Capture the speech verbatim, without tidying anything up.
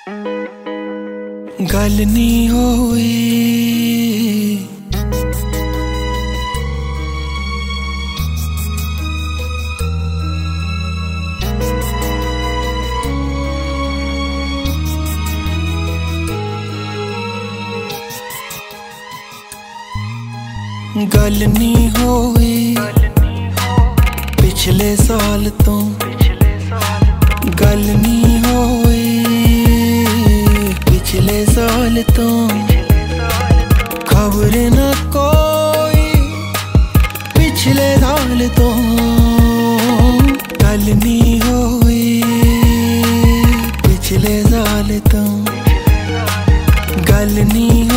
गल नी होई गल नी होई पिछले साल तो गल नी होई पिछले साल तो खबर न कोई पिछले साल तो गल नी होई पिछले साल तो गल नी